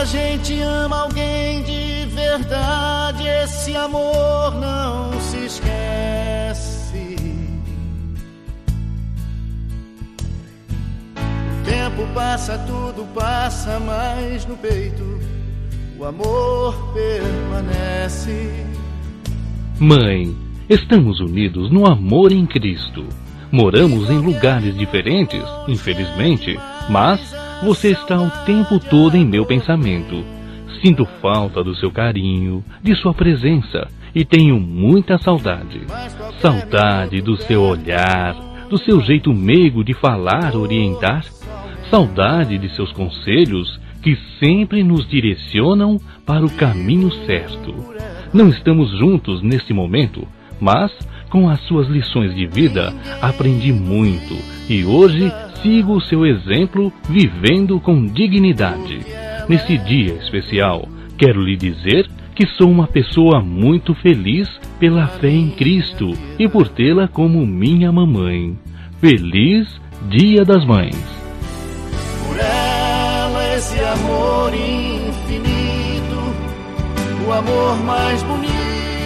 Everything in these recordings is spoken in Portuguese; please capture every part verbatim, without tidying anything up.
a gente ama alguém de verdade, esse amor não se esquece. O tempo passa, tudo passa, mas no peito o amor permanece. Mãe, estamos unidos no amor em Cristo. Moramos em lugares diferentes, infelizmente, mas você está o tempo todo em meu pensamento. Sinto falta do seu carinho, de sua presença e tenho muita saudade. Saudade do seu olhar, do seu jeito meigo de falar, orientar. Saudade de seus conselhos que sempre nos direcionam para o caminho certo. Não estamos juntos neste momento, mas com as suas lições de vida aprendi muito e hoje sigo o seu exemplo vivendo com dignidade. Nesse dia especial, quero lhe dizer que sou uma pessoa muito feliz pela fé em Cristo e por tê-la como minha mamãe. Feliz Dia das Mães! Por ela esse amor infinito, o amor mais bonito.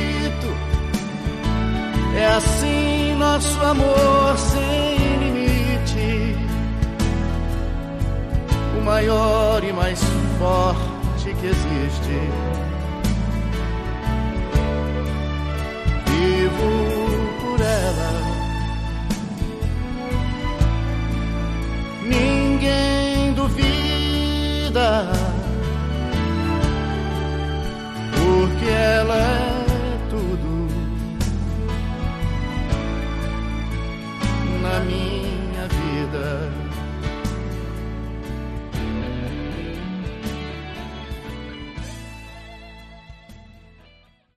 É assim nosso amor sem limite, o maior e mais forte que existe. Vivo